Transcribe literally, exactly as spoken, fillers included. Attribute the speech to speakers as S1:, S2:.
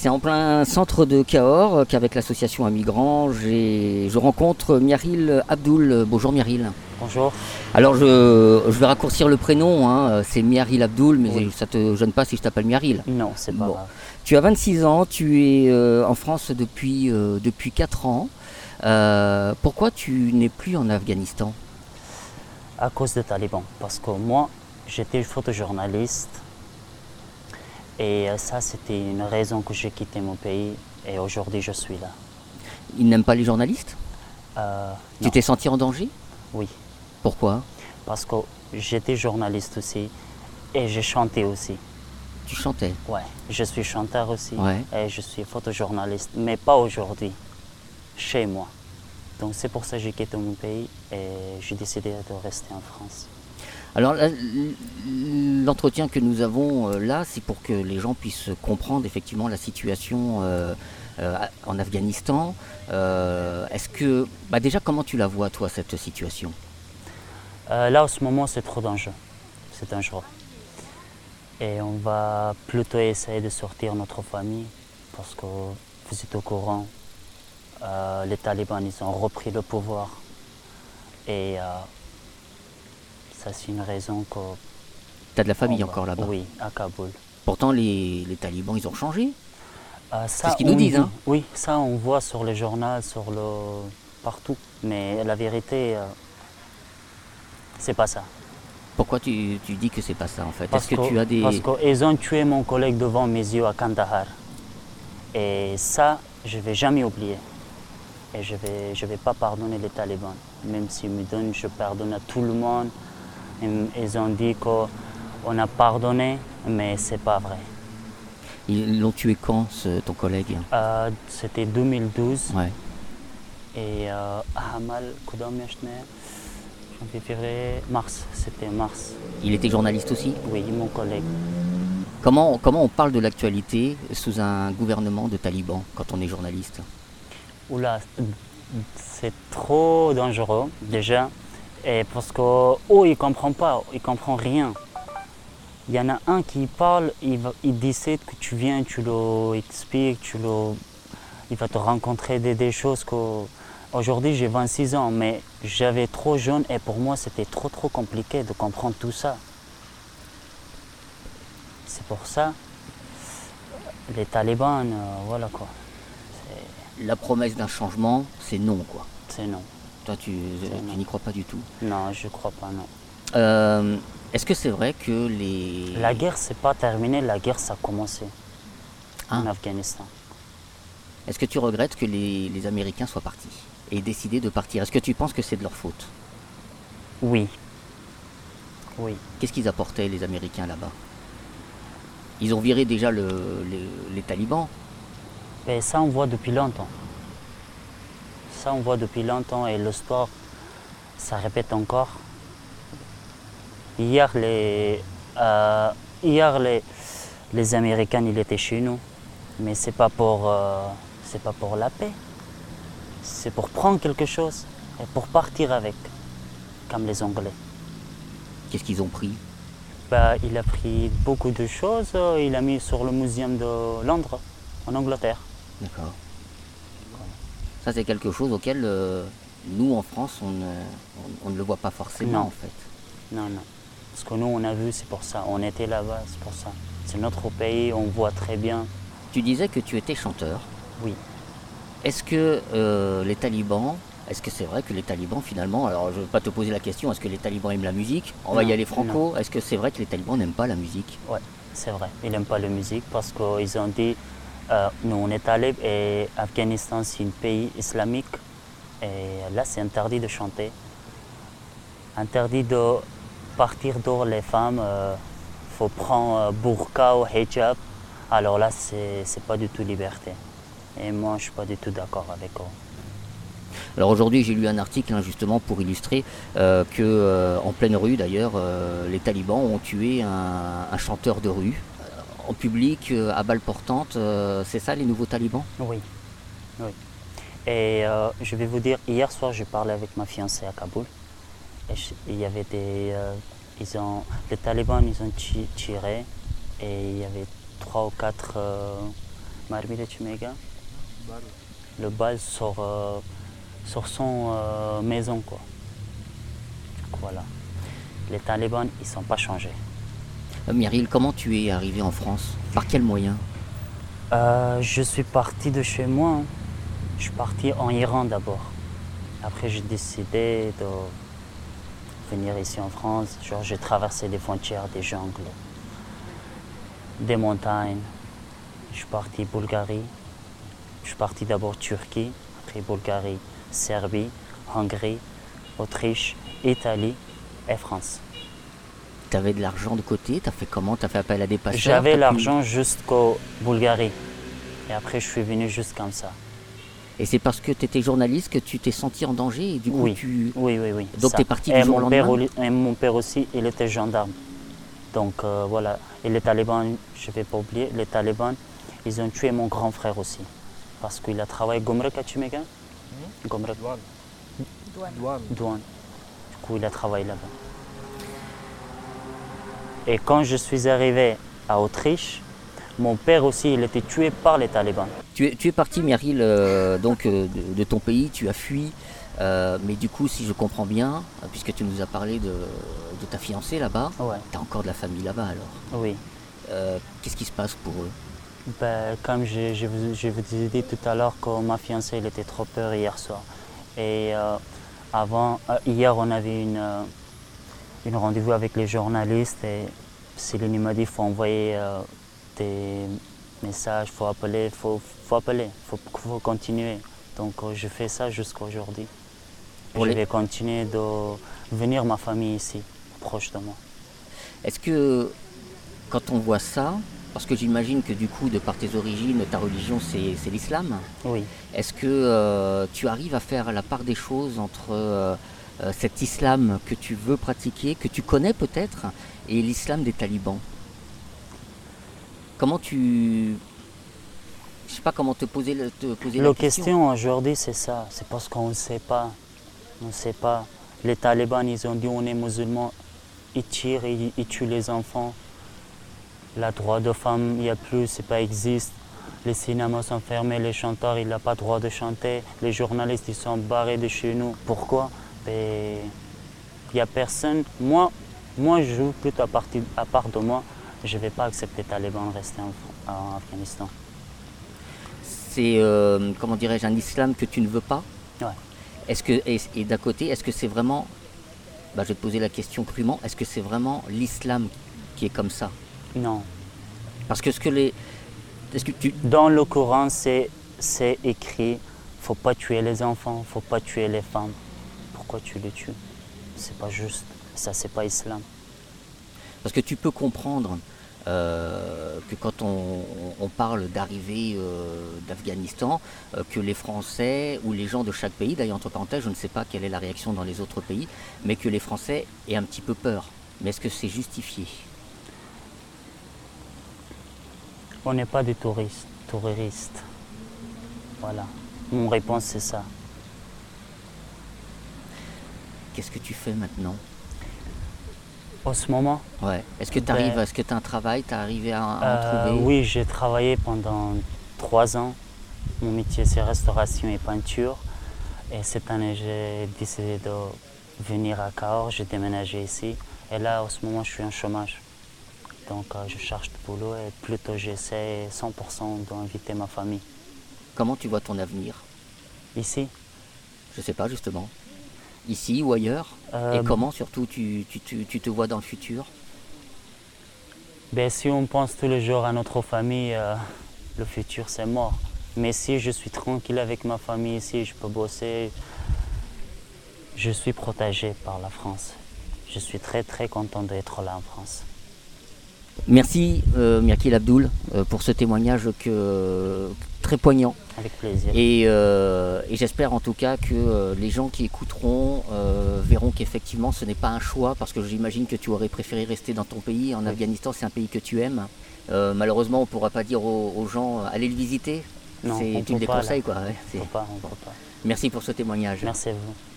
S1: C'est en plein centre de Cahors qu'avec l'association Un Migrant, j'ai- je rencontre Miaril Abdoul. Bonjour Miaril.
S2: Bonjour.
S1: Alors je, je vais raccourcir le prénom, hein. C'est Miaril Abdoul, mais
S2: Oui.
S1: ça te gêne pas si je t'appelle Miaril?
S2: Non, c'est pas
S1: Bon.
S2: grave.
S1: Tu as vingt-six ans, tu es euh, en France depuis, euh, depuis quatre ans. Euh, pourquoi tu n'es plus en Afghanistan?
S2: À cause des talibans. Parce que moi, j'étais photojournaliste. Et euh, ça, c'était une raison que j'ai quitté mon pays. Et aujourd'hui, je suis là.
S1: Ils n'aiment pas les journalistes?
S2: Euh,
S1: Tu
S2: non,
S1: t'es senti en danger?
S2: oui.
S1: Pourquoi?
S2: Parce que j'étais journaliste aussi. Et j'ai chanté aussi.
S1: Tu chantais?
S2: Ouais. Je suis chanteur aussi.
S1: Ouais.
S2: Et je suis photojournaliste. Mais pas aujourd'hui. Chez moi. Donc c'est pour ça que j'ai quitté mon pays. Et j'ai décidé de rester en France.
S1: Alors là, l'entretien que nous avons euh, là, c'est pour que les gens puissent comprendre effectivement la situation euh, euh, en Afghanistan. Euh, est-ce que, bah déjà, comment tu la vois toi cette situation?
S2: Euh, là, en ce moment, c'est trop dangereux. C'est dangereux. Et on va plutôt essayer de sortir notre famille parce que vous êtes au courant, euh, les talibans, ils ont repris le pouvoir. Et euh, ça, c'est une raison que...
S1: Tu as de la famille
S2: on va-
S1: encore là-bas?
S2: Oui, à Kaboul.
S1: Pourtant, les, les talibans, ils ont changé.
S2: Euh, ça,
S1: ce qu'ils nous
S2: on
S1: disent,
S2: dit-
S1: hein.
S2: Oui, ça, on voit sur les journaux, sur le... partout. Mais la vérité, euh, c'est pas ça.
S1: Pourquoi tu, tu dis que c'est pas ça en fait?
S2: Parce
S1: Est-ce que, tu as des...
S2: Parce qu'ils ont tué mon collègue devant mes yeux à Kandahar. Et ça, je ne vais jamais oublier. Et je ne vais, je vais pas pardonner les talibans. Même s'ils me donnent, je pardonne à tout le monde. Ils, ils ont dit qu'on a pardonné, mais ce n'est pas vrai.
S1: Ils l'ont tué quand, ce- ton collègue?
S2: Euh, C'était deux mille douze.
S1: Ouais.
S2: Et euh, Hamal, Koudam Yashne, janvier, février, mars. C'était mars.
S1: Il était journaliste aussi?
S2: Oui, mon collègue.
S1: Comment, comment on parle de l'actualité sous un gouvernement de talibans quand on est journaliste?
S2: Oula, c'est trop dangereux déjà. Et parce que oh, il ne comprend pas, il ne comprend rien. Il y en a un qui parle, il, va, il décide que tu viens, tu le expliques, tu le, il va te rencontrer des, des choses que... Aujourd'hui j'ai vingt-six ans, mais j'avais trop jeune et pour moi c'était trop trop compliqué de comprendre tout ça. C'est pour ça, les talibans, euh, voilà quoi,
S1: La promesse d'un changement, c'est non quoi.
S2: c'est non.
S1: Toi, tu, tu n'y crois pas du tout.
S2: Non, je crois pas, non.
S1: Euh, Est-ce que c'est vrai que les...
S2: La guerre, c'est pas terminé, la guerre, ça a commencé
S1: Ah.
S2: en Afghanistan.
S1: Est-ce que tu regrettes que les, les Américains soient partis et aient décidé de partir? Est-ce que tu penses que c'est de leur faute?
S2: Oui. Oui.
S1: Qu'est-ce qu'ils apportaient, les Américains, là-bas? Ils ont viré déjà le, les, les talibans.
S2: Et ça, on voit depuis longtemps. Ça, on voit depuis longtemps et l'histoire, ça répète encore. Hier, les, euh, hier, les, les Américains, ils étaient chez nous. Mais c'est pas pour, euh, c'est pas pour la paix. C'est pour prendre quelque chose et pour partir avec, comme les Anglais.
S1: Qu'est-ce qu'ils ont pris?
S2: Bah, il a pris beaucoup de choses. euh, Il a mis sur le muséum de Londres, en Angleterre.
S1: D'accord. Ça, c'est quelque chose auquel euh, nous, en France, on ne, on- on ne le voit pas forcément,
S2: Non.
S1: en fait.
S2: Non, non. Ce que nous, on a vu, c'est pour ça. On était là-bas, c'est pour ça. C'est notre pays, on voit très bien.
S1: Tu disais que tu étais chanteur.
S2: Oui.
S1: Est-ce que euh, les talibans, est-ce que c'est vrai que les talibans finalement, alors je ne vais pas te poser la question, est-ce que les talibans aiment la musique? On va y
S2: Non,
S1: aller franco. Est-ce que c'est vrai que les talibans n'aiment pas la musique?
S2: Ouais, c'est vrai. Ils n'aiment pas la musique parce qu'ils ont dit, euh, nous, on est talibs et Afghanistan, c'est un pays islamique. Et là, c'est interdit de chanter. Interdit de partir dehors les femmes. Il euh, faut prendre euh, burqa ou hijab. Alors là, c'est c'est pas du tout liberté. Et moi, je suis pas du tout d'accord avec eux.
S1: Alors aujourd'hui, j'ai lu un article hein, justement pour illustrer euh, que euh, en pleine rue d'ailleurs, euh, les talibans ont tué un, un chanteur de rue euh, en public euh, à balle portante. Euh, c'est ça les nouveaux talibans?
S2: Oui, oui. Et euh, je vais vous dire, hier soir, j'ai parlé avec ma fiancée à Kaboul. Et je- il y avait des, euh, ils ont, les talibans, ils ont ti- tiré et il y avait trois ou quatre euh, mermi de Chimega, le bal sur, euh, sur son euh, maison, quoi. Du coup, voilà. Les talibans, ils ne sont pas changés.
S1: Euh, Myriel, comment tu es arrivé en France? Par quels moyens?
S2: Euh, je suis parti de chez moi. Hein. Je suis parti en Iran d'abord. Après, j'ai décidé de venir ici en France. Genre, j'ai traversé des frontières, des jungles, des montagnes. Je suis parti en Bulgarie. Je suis parti d'abord Turquie, après Bulgarie, Serbie, Hongrie, Autriche, Italie et France.
S1: Tu avais de l'argent de côté? Tu as fait comment? Tu as fait appel à des passeurs?
S2: J'avais
S1: T'as pu-
S2: l'argent jusqu'au Bulgarie. Et après, je suis venu juste comme ça.
S1: Et c'est parce que tu étais journaliste que tu t'es senti en danger et du coup
S2: Oui,
S1: tu...
S2: oui, oui, oui.
S1: Donc
S2: ça.
S1: tu es parti
S2: et
S1: du jour au
S2: mon père,
S1: lendemain?
S2: au- et mon père aussi, il était gendarme. Donc euh, voilà. Et les talibans, je ne vais pas oublier, les talibans, ils ont tué mon grand frère aussi. Parce qu'il a travaillé Gomrek à Chimega. Gomrek,
S3: Douane.
S4: Douane.
S3: Douane.
S2: douane. Du coup, il a travaillé là-bas. Et quand je suis arrivé à Autriche, mon père aussi, il était tué par les talibans.
S1: Tu es, tu es parti, Myriel, euh, donc, euh, de, de ton pays, tu as fui. euh, mais du coup, si je comprends bien, euh, puisque tu nous as parlé de, de ta fiancée là-bas,
S2: Ouais,
S1: tu as encore de la famille là-bas alors.
S2: oui.
S1: Euh, Qu'est-ce qui se passe pour eux?
S2: Ben, comme je, je vous, je vous ai dit tout à l'heure que ma fiancée elle était trop peur hier soir. Et euh, avant, euh, hier on avait une, euh, une rendez-vous avec les journalistes et Céline m'a dit qu'il faut envoyer euh, des messages, il faut appeler, il faut, faut appeler, il faut, faut continuer. Donc euh, je fais ça jusqu'à aujourd'hui.
S1: Pour
S2: Je
S1: les-
S2: vais continuer de venir ma famille ici, proche de moi.
S1: Est-ce que quand on voit ça, parce que j'imagine que du coup, de par tes origines, ta religion c'est c'est l'islam,
S2: Oui.
S1: est-ce que euh, tu arrives à faire la part des choses entre euh, euh, cet islam que tu veux pratiquer, que tu connais peut-être, et l'islam des talibans? Comment tu... Je sais pas comment te poser, le- te poser
S2: La
S1: la question.
S2: question aujourd'hui, c'est ça. C'est parce qu'on ne sait pas. On ne sait pas. Les talibans, ils ont dit on est musulmans. Ils tirent, ils, ils tuent les enfants. La droit de femme, il n'y a plus, c'est pas existe. Les cinémas sont fermés, les chanteurs, ils n'ont pas le droit de chanter. Les journalistes, ils sont barrés de chez nous. Pourquoi? Ben, il n'y a personne. Moi, moi, je joue plutôt à, partir, à part de moi. Je ne vais pas accepter les talibans de rester en, en Afghanistan.
S1: C'est, euh, comment dirais-je, un islam que tu ne veux pas?
S2: Ouais.
S1: Est-ce que, et, et d'un côté, est-ce que c'est vraiment, bah, je vais te poser la question crûment, est-ce que c'est vraiment l'islam qui est comme ça?
S2: Non.
S1: Parce que ce que les... Est-ce que tu...
S2: Dans le Coran, c'est c'est écrit, faut pas tuer les enfants, faut pas tuer les femmes. Pourquoi tu les tues? C'est pas juste. Ça, c'est pas islam.
S1: Parce que tu peux comprendre euh, que quand on, on parle d'arrivée euh, d'Afghanistan, euh, que les Français ou les gens de chaque pays, d'ailleurs entre parenthèses, je ne sais pas quelle est la réaction dans les autres pays, mais que les Français aient un petit peu peur. Mais est-ce que c'est justifié?
S2: On n'est pas des touristes, touristes. Voilà. Mon réponse, c'est ça.
S1: Qu'est-ce que tu fais maintenant?
S2: En ce moment,
S1: Ouais. Est-ce que tu
S2: Ben,
S1: arrives, est-ce que tu as un travail, tu as arrivé à, à
S2: euh,
S1: en trouver?
S2: oui, j'ai travaillé pendant trois ans. Mon métier, c'est restauration et peinture. Et cette année, j'ai décidé de venir à Cahors. J'ai déménagé ici. Et là, en ce moment, je suis en chômage. Donc, euh, je cherche du boulot et plutôt j'essaie cent pour cent d'inviter ma famille.
S1: Comment tu vois ton avenir?
S2: Ici,
S1: Je sais pas justement. Ici ou ailleurs?
S2: euh,
S1: Et comment surtout tu, tu, tu, tu te vois dans le futur?
S2: ben, si on pense tous les jours à notre famille, euh, le futur c'est mort. Mais si je suis tranquille avec ma famille ici, je peux bosser, je suis protégé par la France. Je suis très très content d'être là en France.
S1: Merci euh, Myriel Abdoul euh, pour ce témoignage que, très poignant.
S2: Avec plaisir.
S1: Et, euh, et j'espère en tout cas que euh, les gens qui écouteront euh, verront qu'effectivement ce n'est pas un choix, parce que j'imagine que tu aurais préféré rester dans ton pays. En
S2: Oui.
S1: Afghanistan, c'est un pays que tu aimes. Euh, malheureusement, on ne pourra pas dire aux, aux gens euh, allez le visiter.
S2: Non,
S1: C'est-
S2: on
S1: tu le
S2: peut pas, là.
S1: déconseilles quoi. Ouais,
S2: On
S1: c'est-
S2: peut pas, on peut pas.
S1: Merci pour ce témoignage.
S2: Merci à vous.